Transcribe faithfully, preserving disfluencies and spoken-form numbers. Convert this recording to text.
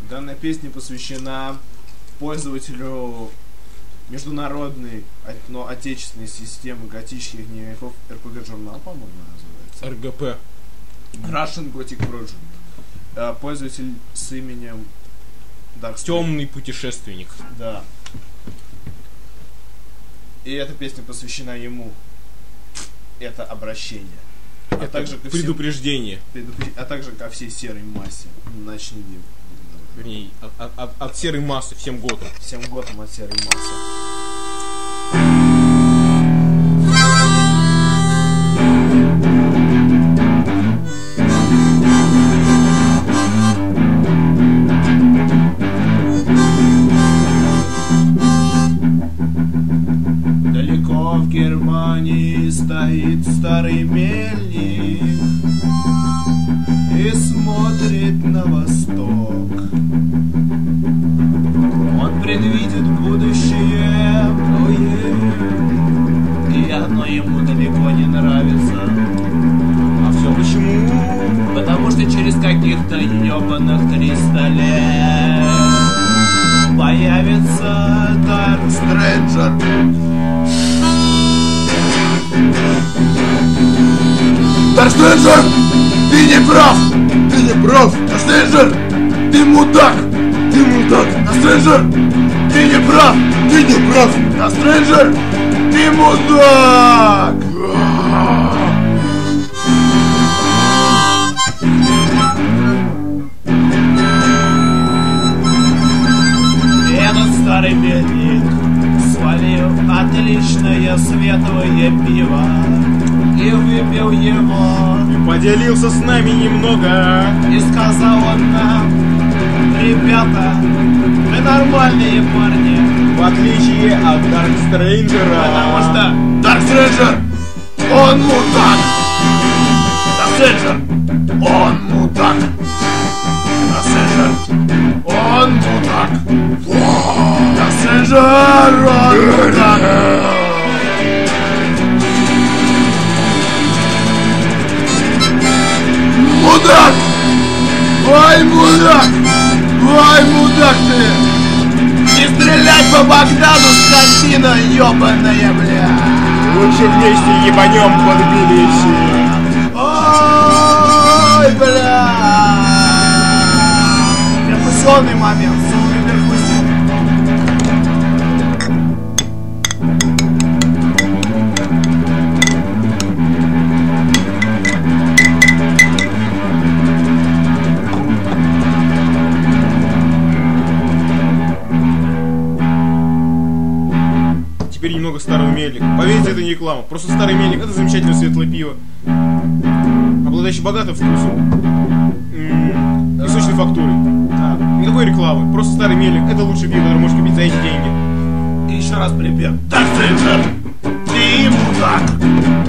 Данная песня посвящена пользователю международной, но отечественной системы готических дневников эр пэ гэ-журнал, по-моему, называется. эр гэ пэ. Russian Gothic Project. Пользователь с именем Dark Темный путешественник. Да. И эта песня посвящена ему. Это обращение. А Это также ко предупреждение. Всем, а также ко всей серой массе. Начни днем. Вернее, от, от, от серой массы, всем готам. Всем готам от серой массы. Далеко в Германии стоит старый мельник и смотрит на восток. Он предвидит будущее, и оно ему далеко не нравится. А все почему? Потому что через каких-то ебаных триста лет появится Dark Stranger. Dark Stranger! Ты не прав! Ты не прав! Dark Stranger! Ты мудак! Ты мудак! Dark Stranger! Ты не прав! Ты не прав! Dark Stranger! Ты мудак! Этот старый мельник свалил отличное светлое пиво и выпил его. И поделился с нами немного. И сказал он нам: ребята, вы нормальные парни, В отличие от Dark Stranger. потому что Dark Stranger! Он мудак! Dark Stranger! Он мудак! Dark Stranger! Он мудак! Dark Stranger! Он мудак! Мудак! Ой, мудак! Ой, мудак ты! не стрелять по Богдану, скотина ебаная, бля! Лучше вместе ебанем под Тбилиси. Ой, бля! Перкуссионный момент, супер перкуссион. Теперь немного старого мельника. Поверьте, это не реклама. Просто старый мельник — это замечательное светлое пиво, обладающее богатым вкусом м- и сочной фактурой. Да. Никакой рекламы. Просто старый мельник — это лучшее пиво, которое можешь купить за эти деньги. И еще раз припев. Dark Stranger! Ты мудак!